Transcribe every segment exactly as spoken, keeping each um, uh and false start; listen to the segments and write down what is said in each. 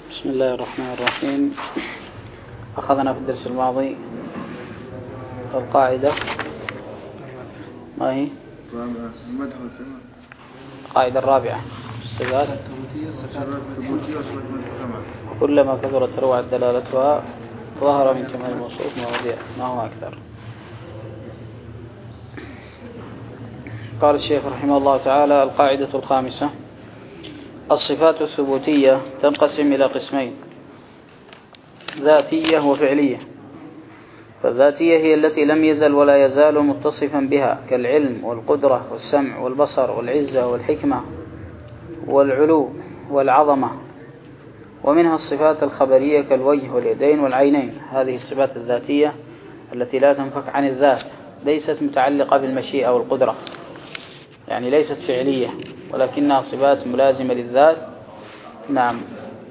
بسم الله الرحمن الرحيم. أخذنا في الدرس الماضي القاعدة، ما هي؟ القاعدة الرابعة، الصفات كلما كثرت روعت دلالتها ظهر من كمال الموصوف مواضيع ما هو أكثر. قال الشيخ رحمه الله تعالى: القاعدة الخامسة: الصفات الثبوتية تنقسم إلى قسمين: ذاتية وفعلية. فالذاتية هي التي لم يزل ولا يزال متصفا بها، كالعلم والقدرة والسمع والبصر والعزة والحكمة والعلو والعظمة. ومنها الصفات الخبرية كالوجه واليدين والعينين. هذه الصفات الذاتية التي لا تنفك عن الذات، ليست متعلقة بالمشيئة والقدرة، يعني ليست فعلية، ولكنها صفات ملازمة للذات. نعم،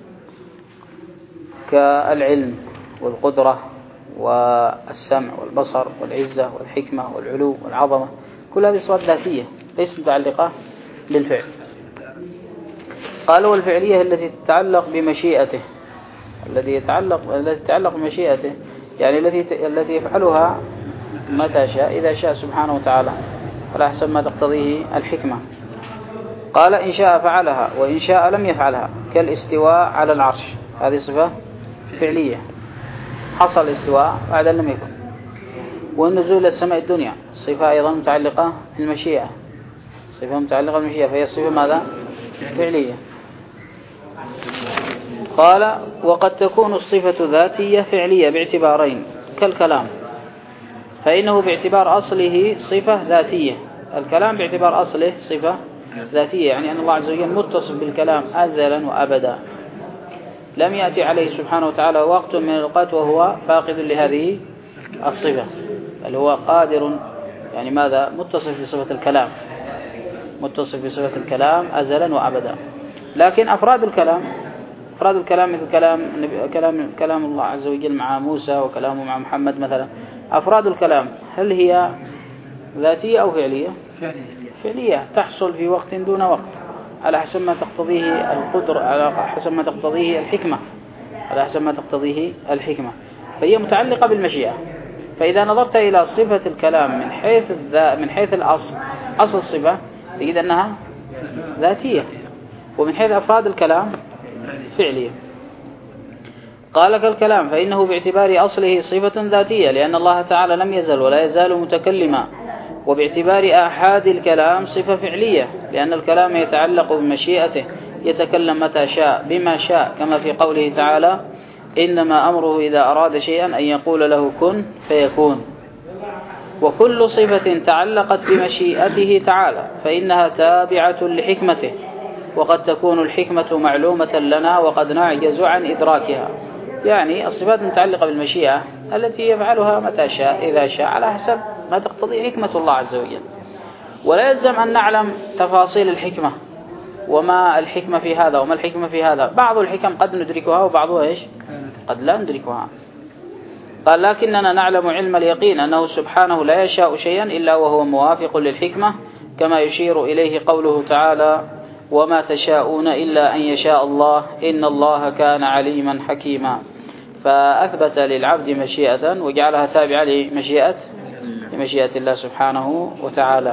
كالعلم والقدرة والسمع والبصر والعزة والحكمة والعلو والعظمة، كل هذه صفات ذاتية ليست متعلقة بالفعل. قالوا: والفعلية التي تتعلق بمشيئته، الذي يتعلق التي تتعلق بمشيئته، يعني التي التي يفعلها متى شاء، إذا شاء سبحانه وتعالى، على حسب ما تقتضيه الحكمة. قال: إن شاء فعلها وإن شاء لم يفعلها، كالاستواء على العرش، هذه صفة فعلية، حصل الاستواء بعد لم يكن. والنزول إلى السماء الدنيا صفة أيضا متعلقة بالمشيئة، صفة متعلقة بالمشيئة، فهي صفة ماذا؟ فعلية. قال: وقد تكون الصفة ذاتية فعلية باعتبارين، كالكلام، فإنه باعتبار أصله صفة ذاتية. الكلام باعتبار أصله صفة ذاتية، يعني أن الله عز وجل متصف بالكلام أزلا وأبدا، لم يأتي عليه سبحانه وتعالى وقت من الأوقات وهو فاقد لهذه الصفة، بل هو قادر، يعني ماذا؟ متصف بصفة الكلام، متصف بصفة الكلام أزلا وأبدا. لكن أفراد الكلام أفراد الكلام مثل كلام كلام كلام الله عز وجل مع موسى وكلامه مع محمد مثلا، أفراد الكلام هل هي ذاتية أو فعلية؟ فعلية، تحصل في وقت دون وقت، على حسب ما تقتضيه القدر، على حسب ما تقتضيه الحكمة، على حسب ما تقتضيه الحكمة، فهي متعلقة بالمشيئة. فإذا نظرت إلى صفة الكلام من حيث من حيث الأصل، أصل الصفة، تجد أنها ذاتية، ومن حيث أفراد الكلام فعلية. قال: كالكلام، فإنه باعتبار أصله صفة ذاتية، لأن الله تعالى لم يزل ولا يزال متكلما. وباعتبار آحاد الكلام صفة فعلية، لأن الكلام يتعلق بمشيئته، يتكلم متى شاء بما شاء، كما في قوله تعالى: إنما أمره إذا أراد شيئا أن يقول له كن فيكون. وكل صفة تعلقت بمشيئته تعالى فإنها تابعة لحكمته، وقد تكون الحكمة معلومة لنا وقد نعجز عن إدراكها. يعني الصفات المتعلقة بالمشيئة التي يفعلها متى شاء إذا شاء، على حسب ما تقتضي حكمة الله عز وجل. ولا يلزم أن نعلم تفاصيل الحكمة، وما الحكمة في هذا وما الحكمة في هذا. بعض الحكم قد ندركها وبعضها إيش؟ قد لا ندركها. قال: لكننا نعلم علم اليقين أنه سبحانه لا يشاء شيئا إلا وهو موافق للحكمة، كما يشير إليه قوله تعالى: وما تشاءون إلا أن يشاء الله إن الله كان عليما حكيما. فأثبت للعبد مشيئة وجعلها تابعة لمشيئة لمشيئة الله سبحانه وتعالى.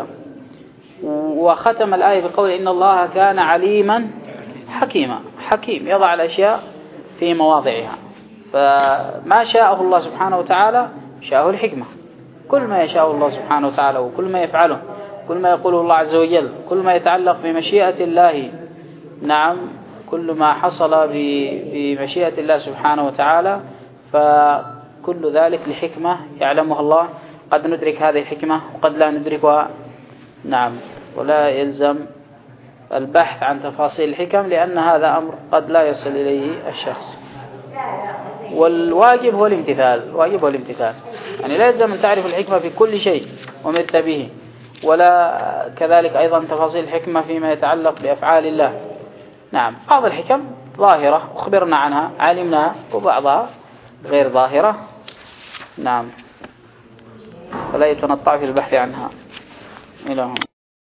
وختم الآية بقول: إن الله كان عليما حكيما. حكيم، يضع الأشياء في مواضعها. فما شاءه الله سبحانه وتعالى شاءه الحكمة. كل ما يشاء الله سبحانه وتعالى وكل ما يفعله، كل ما يقوله الله عز وجل، كل ما يتعلق بمشيئة الله، نعم، كل ما حصل بمشيئة الله سبحانه وتعالى، فكل ذلك لحكمة يعلمها الله. قد ندرك هذه الحكمة وقد لا ندركها. نعم، ولا يلزم البحث عن تفاصيل الحكم، لأن هذا أمر قد لا يصل إليه الشخص. والواجب هو الامتثال، الواجب هو الامتثال، يعني لا يلزم أن تعرف الحكمة في كل شيء ومرت به، ولا كذلك أيضا تفاصيل الحكمة فيما يتعلق بأفعال الله. نعم، بعض الحكم ظاهرة أخبرنا عنها علمناها، وبعضها غير ظاهرة. نعم، فلا يتنطع في البحث عنها. إلى هنا.